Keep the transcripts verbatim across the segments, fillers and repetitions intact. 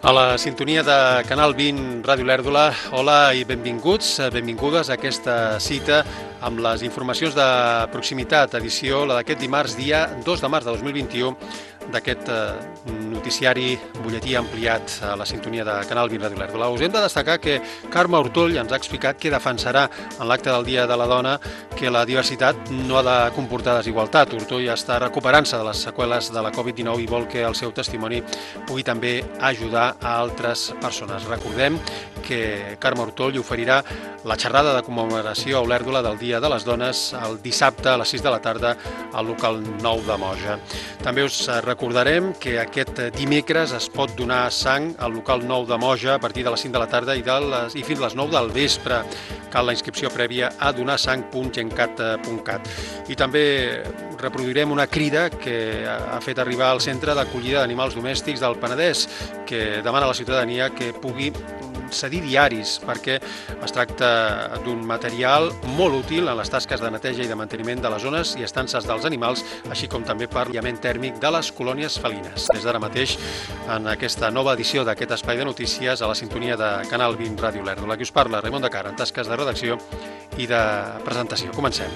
A la sintonia de Canal vint Ràdio Lèrdula, hola i benvinguts, benvingudes a aquesta cita amb les informacions de proximitat, edició la d'aquest dimarts, dia dos de març de dos mil vint-i-u, d'aquest noticiari butlletí ampliat a la sintonia de Canal vint Ràdio Lèrdula. Us hem de destacar que Carme Ortoll ens ha explicat que defensarà en l'acte del Dia de la Dona que la diversitat no ha de comportar desigualtat. Ortoll està recuperant-se de les seqüeles de la covid dinou i vol que el seu testimoni pugui també ajudar a altres persones. Recordem que Carme Ortoll oferirà la xerrada de commemoració a Olèrdola del Dia de les Dones el dissabte a les sis de la tarda al local nou de Moja. També us recordarem que aquest dimecres es pot donar sang al local nou de Moja a partir de les cinc de la tarda i, de les, i fins a les nou del vespre. Cal la inscripció prèvia a donarsang punt gencat punt cat. I també reproduirem una crida que ha fet arribar al Centre d'Acollida d'Animals Domèstics del Penedès, que demana a la ciutadania que pugui cedir diaris perquè es tracta d'un material molt útil en les tasques de neteja i de manteniment de les zones i estances dels animals, així com també per l'aïllament tèrmic de les colònies felines. Des d'ara mateix, en aquesta nova edició d'aquest espai de notícies a la sintonia de Canal vint Ràdio Lèrdula. Qui us parla, Raimon de Cara, en tasques de redacció i de presentació. Comencem.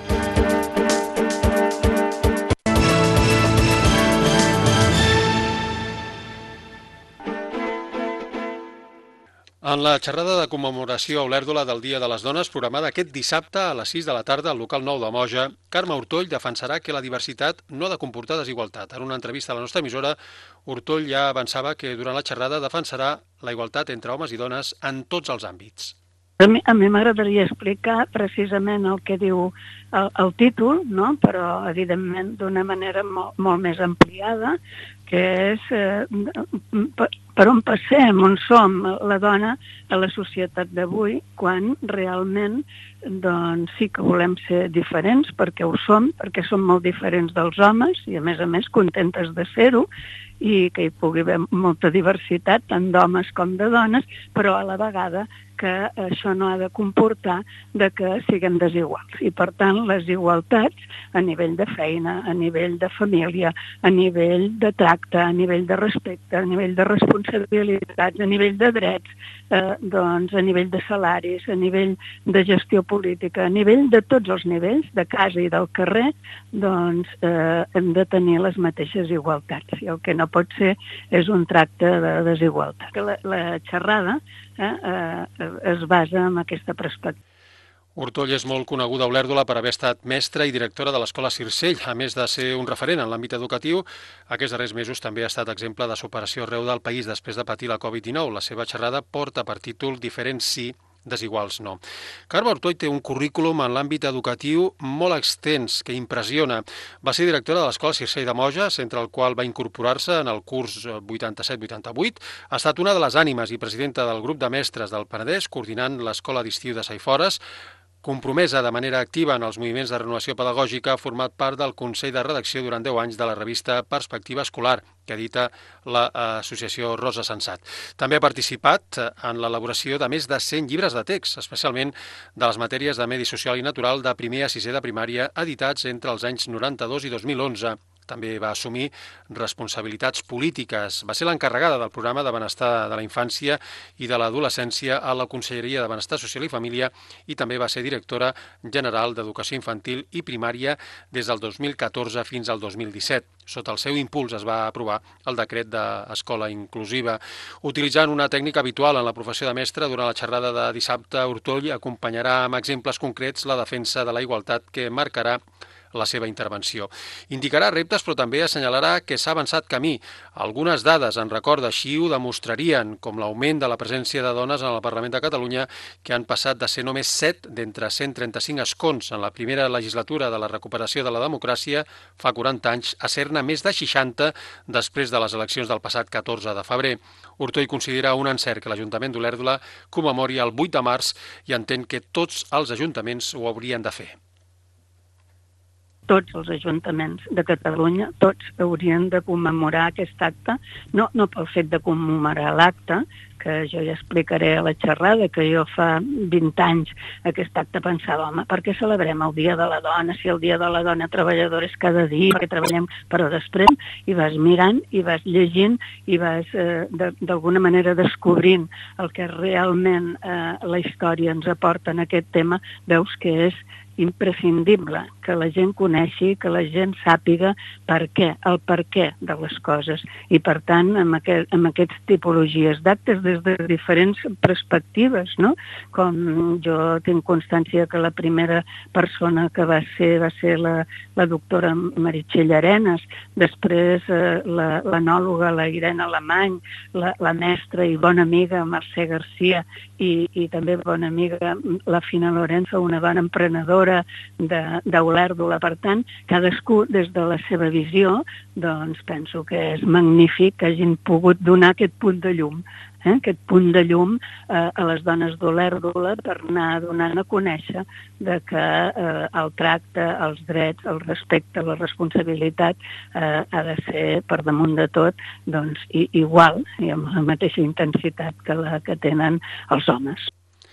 En la xerrada de commemoració a Olèrdola del Dia de les Dones, programada aquest dissabte a les sis de la tarda al local nou de Moja, Carme Ortoll defensarà que la diversitat no ha de comportar desigualtat. En una entrevista a la nostra emissora, Ortoll ja avançava que durant la xerrada defensarà la igualtat entre homes i dones en tots els àmbits. A mi, a mi m'agradaria explicar precisament el que diu el, el títol, no? Però evidentment d'una manera molt, molt més ampliada, que és eh, per, per on passem, on som la dona a la societat d'avui, quan realment doncs, sí que volem ser diferents, perquè ho som, perquè som molt diferents dels homes i a més a més contentes de ser-ho, i que hi pugui haver molta diversitat, tant d'homes com de dones, però a la vegada que això no ha de comportar de que siguem desiguals. I, per tant, les igualtats a nivell de feina, a nivell de família, a nivell de tracte, a nivell de respecte, a nivell de responsabilitats, a nivell de drets, eh, doncs, a nivell de salaris, a nivell de gestió política, a nivell de tots els nivells, de casa i del carrer, doncs eh, hem de tenir les mateixes igualtats. I el que no pot ser és un tracte de desigualtat. La, la xerrada eh, eh, es basa en aquesta perspectiva. Ortoll és molt coneguda a Olèrdola per haver estat mestra i directora de l'Escola Circell. A més de ser un referent en l'àmbit educatiu, aquests darrers mesos també ha estat exemple de superació arreu del país després de patir la covid dinou. La seva xerrada porta per títol Diferents sí, desiguals no. Carme Ortoll té un currículum en l'àmbit educatiu molt extens, que impressiona. Va ser directora de l'Escola Circell de Moja, centre al qual va incorporar-se en el curs vuitanta-set vuitanta-vuit. Ha estat una de les ànimes i presidenta del grup de mestres del Penedès, coordinant l'Escola d'Estiu de Saifores. Compromesa de manera activa en els moviments de renovació pedagògica, ha format part del Consell de Redacció durant deu anys de la revista Perspectiva Escolar, que edita l'associació Rosa Sensat. També ha participat en l'elaboració de més de cent llibres de text, especialment de les matèries de medi social i natural de primer a sisè de primària, editats entre els anys noranta-dos i dos mil onze. També va assumir responsabilitats polítiques. Va ser l'encarregada del programa de benestar de la infància i de l'adolescència a la Conselleria de Benestar Social i Família i també va ser directora general d'Educació Infantil i Primària des del dos mil catorze fins al dos mil disset. Sota el seu impuls es va aprovar el decret d'Escola Inclusiva. Utilitzant una tècnica habitual en la professió de mestre, durant la xerrada de dissabte, Ortoll acompanyarà amb exemples concrets la defensa de la igualtat que marcarà la seva intervenció. Indicarà reptes, però també assenyalarà que s'ha avançat camí. Algunes dades, en record, així ho demostrarien, com l'augment de la presència de dones en el Parlament de Catalunya, que han passat de ser només set d'entre cent trenta-cinc escons en la primera legislatura de la recuperació de la democràcia fa quaranta anys a ser-ne més de seixanta després de les eleccions del passat catorze de febrer. Ortoll considera un encert que l'Ajuntament d'Olèrdola commemori el vuit de març i entén que tots els ajuntaments ho haurien de fer. Tots els ajuntaments de Catalunya, tots haurien de commemorar aquest acte, no, no pel fet de commemorar l'acte, que que jo ja explicaré a la xerrada, que jo fa vint anys aquest acte pensava, home, per què celebrem el Dia de la Dona, si el Dia de la Dona treballadora és cada dia, perquè treballem, però després hi vas mirant, hi vas llegint, i vas eh, d'alguna manera descobrint el que realment eh, la història ens aporta en aquest tema, veus que és imprescindible que la gent coneixi, que la gent sàpiga per què, el per què de les coses. I, per tant, amb, aquest, amb aquestes tipologies d'actes des de diferents perspectives, no? Com jo tinc constància que la primera persona que va ser va ser la, la doctora Meritxell Arenas, després eh, la, l'anòloga, la Irene Alemany, la, la mestra i bona amiga Mercè Garcia i, i també bona amiga la Fina Lorenzo, una dona emprenedora d'Olèrdola. Per tant, cadascú des de la seva visió, doncs penso que és magnífic que hagin pogut donar aquest punt de llum, eh? aquest punt de llum eh, a les dones d'Olèrdola per anar donant a conèixer de que eh, el tracte, els drets, el respecte, la responsabilitat eh, ha de ser per damunt de tot doncs, i, igual i amb la mateixa intensitat que la que tenen els homes.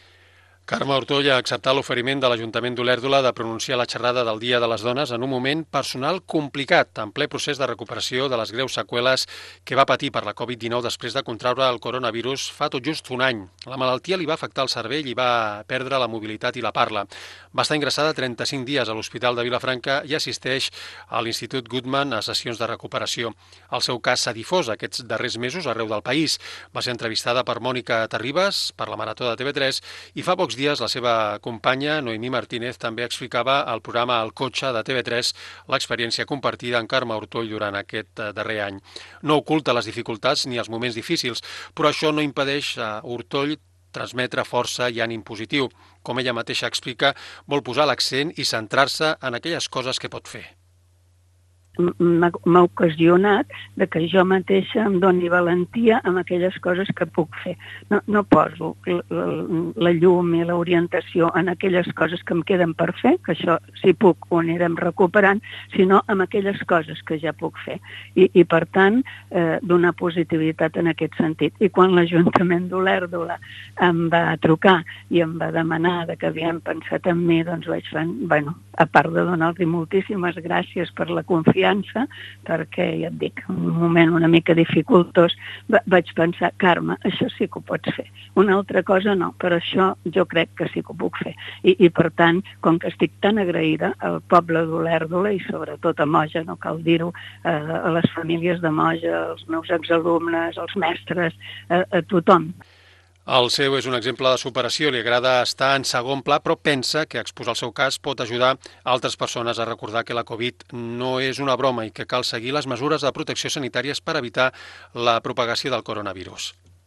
Carme Ortoll ha acceptat l'oferiment de l'Ajuntament d'Olèrdola de pronunciar la xerrada del Dia de les Dones en un moment personal complicat, en ple procés de recuperació de les greus seqüeles que va patir per la covid dinou després de contraure el coronavirus fa tot just un any. La malaltia li va afectar el cervell i va perdre la mobilitat i la parla. Va estar ingressada trenta-cinc dies a l'Hospital de Vilafranca i assisteix a l'Institut Goodman a sessions de recuperació. El seu cas s'ha difós aquests darrers mesos arreu del país. Va ser entrevistada per Mònica Terribas, per la Marató de T V tres, i fa pocs dies la seva companya, Noemí Martínez, també explicava al programa El Cotxe de T V tres l'experiència compartida amb Carme Ortoll durant aquest darrer any. No oculta les dificultats ni els moments difícils, però això no impedeix a Ortoll transmetre força i ànim positiu. Com ella mateixa explica, vol posar l'accent i centrar-se en aquelles coses que pot fer. M'ha ocasionat de que jo mateixa em doni valentia amb aquelles coses que puc fer. No, no poso la, la, la llum i l'orientació en aquelles coses que em queden per fer, que això, si puc, ho anirem recuperant, sinó amb aquelles coses que ja puc fer. I, i per tant, eh, donar positivitat en aquest sentit. I quan l'Ajuntament d'Olèrdola em va trucar i em va demanar de que havien pensat en mi, doncs vaig fer, bueno, a part de donar-li moltíssimes gràcies per la confiança, perquè, ja et dic, un moment una mica dificultós, vaig pensar, Carme, això sí que ho pots fer. Una altra cosa no, però això jo crec que sí que ho puc fer. I, i per tant, com que estic tan agraïda al poble d'Olèrdola i sobretot a Moja, no cal dir-ho, eh, a les famílies de Moja, als meus exalumnes, als mestres, a, a tothom. El seu és un exemple de superació, li agrada estar en segon pla, però pensa que exposar el seu cas pot ajudar altres persones a recordar que la Covid no és una broma i que cal seguir les mesures de protecció sanitàries per evitar la propagació del coronavirus.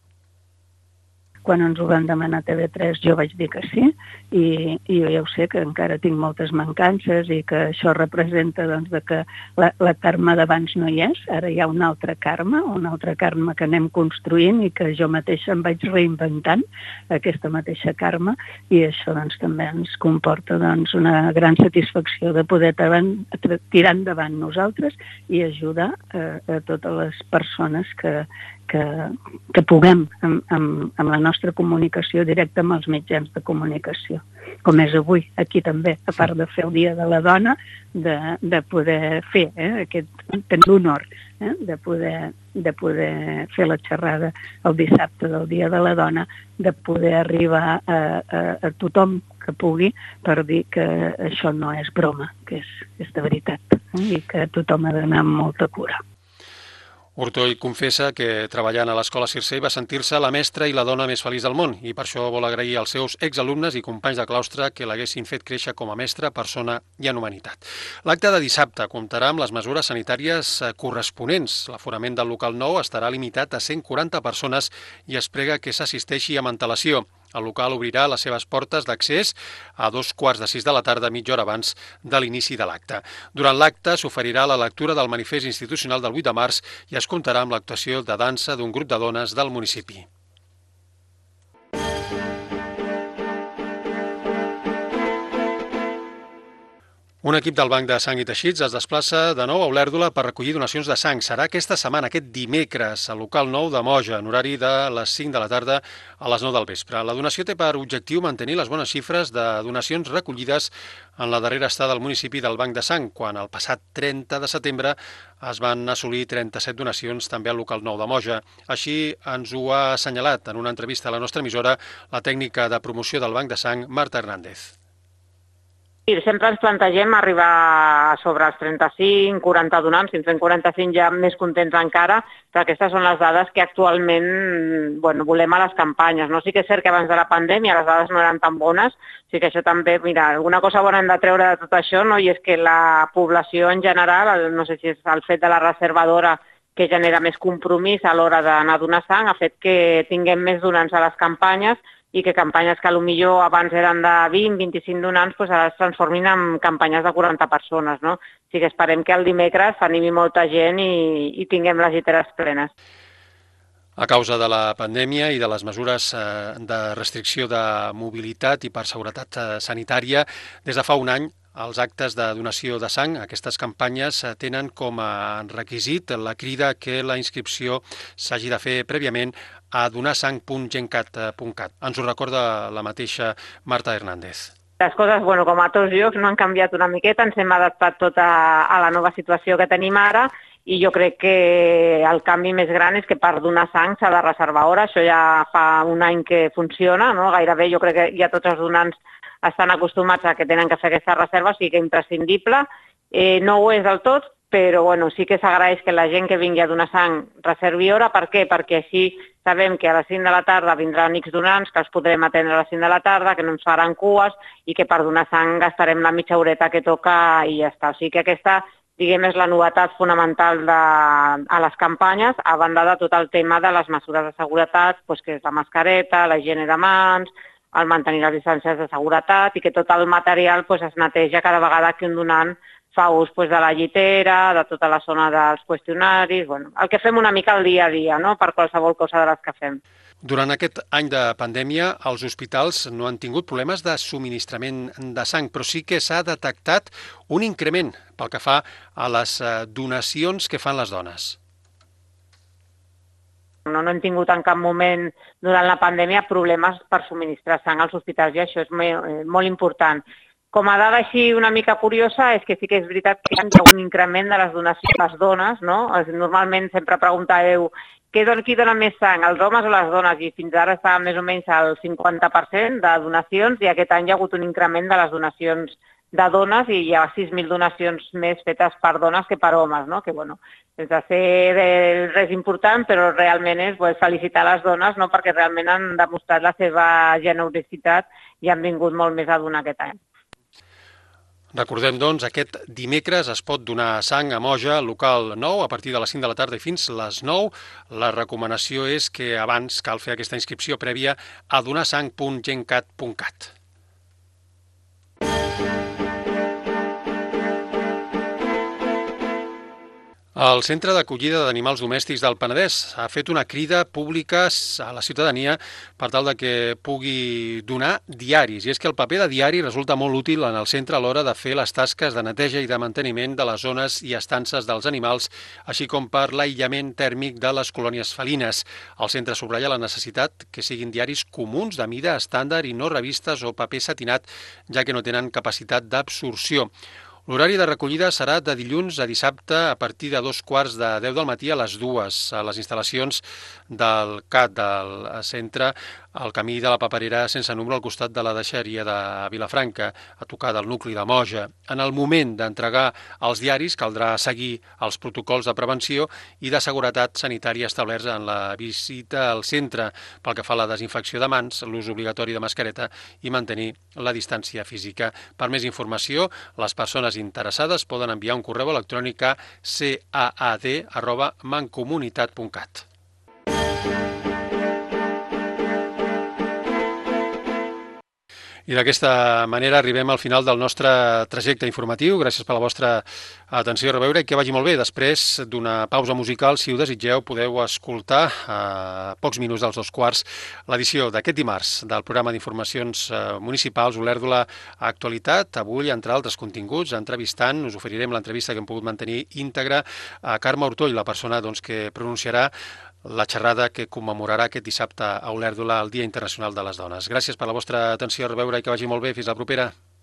Quan ens ho van demanar a T V tres jo vaig dir que sí, i, i jo ja ho sé que encara tinc moltes mancances i que això representa doncs, de que la, la Carme d'abans no hi és, ara hi ha una altra Carme, una altra Carme que anem construint i que jo mateixa em vaig reinventant, aquesta mateixa Carme, i això doncs, també ens comporta doncs, una gran satisfacció de poder tirar endavant nosaltres i ajudar a, a totes les persones que, que, que puguem amb, amb, amb la nostra comunicació directa amb els mitjans de comunicació, com és avui, aquí també, a part de fer el Dia de la Dona, de, de poder fer eh, aquest tenir l'honor eh, de, poder, de poder fer la xerrada el dissabte del Dia de la Dona, de poder arribar a, a, a tothom que pugui per dir que això no és broma, que és, és de veritat eh, i que tothom ha d'anar amb molta cura. Ortoll confessa que treballant a l'Escola Circell va sentir-se la mestra i la dona més feliç del món i per això vol agrair als seus exalumnes i companys de claustre que l'haguessin fet créixer com a mestra, persona i en humanitat. L'acte de dissabte comptarà amb les mesures sanitàries corresponents. L'aforament del local nou estarà limitat a cent quaranta persones i es prega que s'assisteixi amb antelació. El local obrirà les seves portes d'accés a dos quarts de sis de la tarda, mitja hora abans de l'inici de l'acte. Durant l'acte s'oferirà la lectura del manifest institucional del vuit de març i es comptarà amb l'actuació de dansa d'un grup de dones del municipi. Un equip del Banc de Sang i Teixits es desplaça de nou a Olèrdola per recollir donacions de sang. Serà aquesta setmana, aquest dimecres, al local nou de Moja, en horari de les cinc de la tarda a les nou del vespre. La donació té per objectiu mantenir les bones xifres de donacions recollides en la darrera estada al municipi del Banc de Sang, quan el passat trenta de setembre es van assolir trenta-set donacions també al local nou de Moja. Així ens ho ha assenyalat en una entrevista a la nostra emissora la tècnica de promoció del Banc de Sang, Marta Hernández. Sí, sempre ens plantegem arribar a sobre els trenta-cinc, quaranta donants, si en fem quaranta-cinc ja més contents encara, però aquestes són les dades que actualment bueno, volem a les campanyes. No? Sí que és cert que abans de la pandèmia les dades no eren tan bones, sí que això també, mira, alguna cosa bona hem de treure de tot això, no? I és que la població en general, no sé si és el fet de la reservadora que genera més compromís a l'hora d'anar a donar sang, ha fet que tinguem més donants a les campanyes, i que campanyes que potser abans eren de vint a vint-i-cinc donants doncs ara es transformin en campanyes de quaranta persones. No? O sigui que esperem que el dimecres s'animi molta gent i, i tinguem les lliteres plenes. A causa de la pandèmia i de les mesures de restricció de mobilitat i per seguretat sanitària, des de fa un any els actes de donació de sang, aquestes campanyes, tenen com a requisit la crida que la inscripció s'hagi de fer prèviament a donasang punt gencat punt cat. Ens ho recorda la mateixa Marta Hernández. Les coses, bueno, com a tots llocs, no han canviat una miqueta, ens hem adaptat tot a, a la nova situació que tenim ara i jo crec que el canvi més gran és que per donar sang s'ha de reservar hora. Això ja fa un any que funciona, no? Gairebé jo crec que ja tots els donants estan acostumats a que tenen que fer aquesta reserva, o sigui que imprescindible. Eh, no ho és del tot, però bueno, sí que s'agraeix que la gent que vingui a donar sang reservi hora. Per què? Perquè així sabem que a les cinc de la tarda vindran X donants, que els podrem atendre a les cinc de la tarda, que no ens faran cues i que per donar sang gastarem la mitja horeta que toca i ja està. O sigui que aquesta, diguem, és la novetat fonamental de, a les campanyes, a banda de tot el tema de les mesures de seguretat, doncs que és la mascareta, la higiene de mans, el mantenir les distàncies de seguretat i que tot el material doncs, es neteja cada vegada que un donant fa ús doncs, de la llitera, de tota la zona dels qüestionaris, bueno, el que fem una mica al dia a dia, no?, per qualsevol cosa de les que fem. Durant aquest any de pandèmia, els hospitals no han tingut problemes de subministrament de sang, però sí que s'ha detectat un increment pel que fa a les donacions que fan les dones. No, no hem tingut en cap moment durant la pandèmia problemes per subministrar sang als hospitals i això és molt important. Com a dada així una mica curiosa és que sí que és veritat que hi ha un increment de les donacions a les dones, no? Normalment sempre preguntàveu qui dona més sang, els homes o les dones? I fins ara estava més o menys al cinquanta per cent de donacions i aquest any hi ha hagut un increment de les donacions de dones i hi ha sis mil donacions més fetes per dones que per homes, no? Que, bueno, és de ser res important, però realment és pues, felicitar les dones, no? Perquè realment han demostrat la seva generositat i han vingut molt més a donar aquest any. Recordem, doncs, aquest dimecres es pot donar sang a Moja, local nou, a partir de les cinc de la tarda i fins les nou. La recomanació és que abans cal fer aquesta inscripció prèvia a donasang punt gencat punt cat. El Centre d'Acollida d'Animals Domèstics del Penedès ha fet una crida pública a la ciutadania per tal de que pugui donar diaris. I és que el paper de diari resulta molt útil en el centre a l'hora de fer les tasques de neteja i de manteniment de les zones i estances dels animals, així com per l'aïllament tèrmic de les colònies felines. El centre subratlla la necessitat que siguin diaris comuns de mida estàndard i no revistes o paper satinat, ja que no tenen capacitat d'absorció. L'horari de recollida serà de dilluns a dissabte a partir de dos quarts de deu del matí a les dues, a les instal·lacions del C A T, del centre, al camí de la Paperera sense número al costat de la deixeria de Vilafranca, a tocar del nucli de Moja. En el moment d'entregar els diaris caldrà seguir els protocols de prevenció i de seguretat sanitària establerts en la visita al centre, pel que fa a la desinfecció de mans, l'ús obligatori de mascareta i mantenir la distància física. Per més informació, les persones interessades poden enviar un correu electrònic a caad arroba mancomunitat punt cat. I d'aquesta manera arribem al final del nostre trajecte informatiu. Gràcies per la vostra atenció, a reveure, i que vagi molt bé. Després d'una pausa musical, si ho desitgeu, podeu escoltar a pocs minuts dels dos quarts l'edició d'aquest dimarts del programa d'informacions municipals Olèrdola Actualitat. Avui, entre altres continguts, entrevistant, us oferirem l'entrevista que hem pogut mantenir íntegra a Carme Ortoll, la persona doncs, que pronunciarà la xerrada que commemorarà aquest dissabte a Olèrdola el Dia Internacional de les Dones. Gràcies per la vostra atenció, a reveure, i que vagi molt bé. Fins la propera.